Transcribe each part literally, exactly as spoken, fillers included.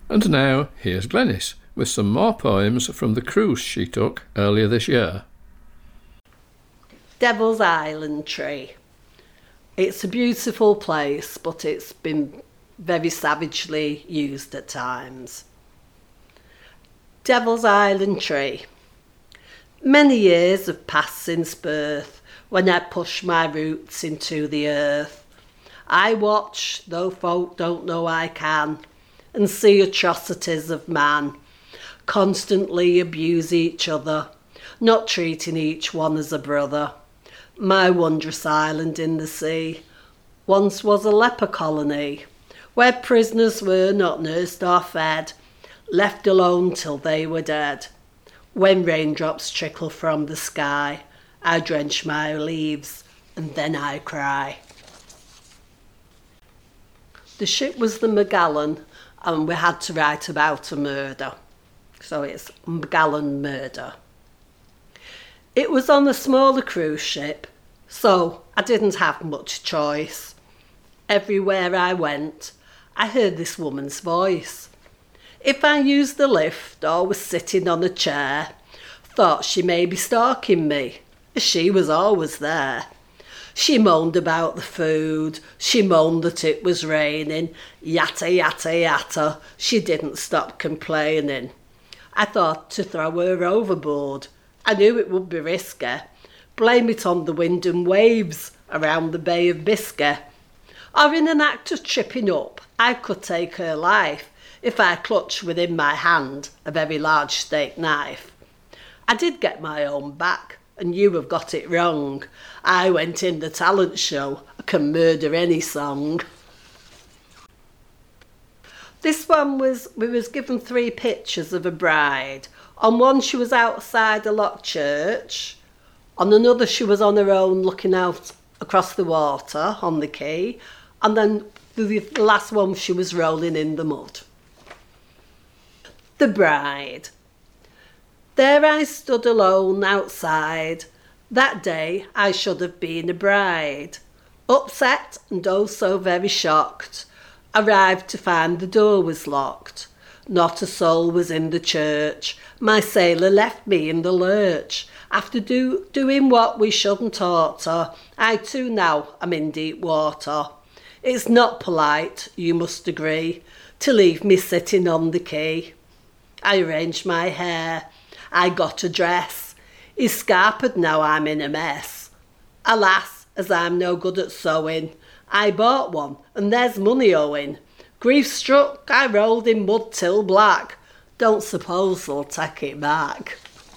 And now here's Glenys with some more poems from the cruise she took earlier this year. Devil's Island Tree. It's a beautiful place, but it's been very savagely used at times. Devil's Island Tree. Many years have passed since birth, when I pushed my roots into the earth. I watch, though folk don't know I can, and see atrocities of man, constantly abuse each other, not treating each one as a brother. My wondrous island in the sea once was a leper colony, where prisoners were not nursed or fed, left alone till they were dead. When raindrops trickle from the sky, I drench my leaves and then I cry. The ship was the Magellan, and we had to write about a murder. So it's Magellan Murder. It was on a smaller cruise ship, so I didn't have much choice. Everywhere I went, I heard this woman's voice. If I used the lift or was sitting on a chair, thought she may be stalking me, as she was always there. She moaned about the food, she moaned that it was raining, yatta yatta yatta, she didn't stop complaining. I thought to throw her overboard. I knew it would be risky. Blame it on the wind and waves around the Bay of Biscay. Or in an act of tripping up, I could take her life if I clutched within my hand a very large steak knife. I did get my own back, and you have got it wrong. I went in the talent show. I can murder any song. This one was, we was given three pictures of a bride. On one she was outside a locked church. On another she was on her own looking out across the water on the quay. And then the last one she was rolling in the mud. The bride. There I stood alone outside. That day I should have been a bride. Upset and oh so very shocked. Arrived to find the door was locked. Not a soul was in the church. My sailor left me in the lurch. After do, doing what we shouldn't oughter, I too now am in deep water. It's not polite, you must agree, to leave me sitting on the quay. I arranged my hair. I got a dress. He's scarpered now I'm in a mess. Alas, as I'm no good at sewing, I bought one and there's money owing. Grief struck, I rolled in mud till black. Don't suppose they'll take it back.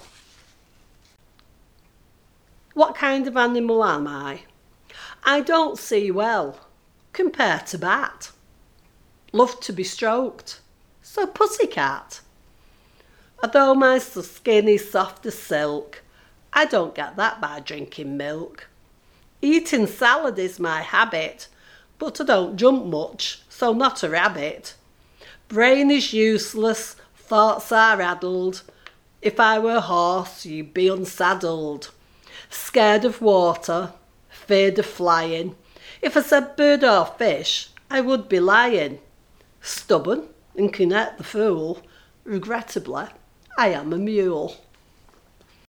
What kind of animal am I? I don't see well, compared to bat. Love to be stroked, so pussycat. Although my skin is soft as silk, I don't get that by drinking milk. Eating salad is my habit, but I don't jump much, so not a rabbit. Brain is useless, thoughts are addled. If I were a horse, you'd be unsaddled. Scared of water, feared of flying. If I said bird or fish, I would be lying. Stubborn and can act the fool. Regrettably, I am a mule.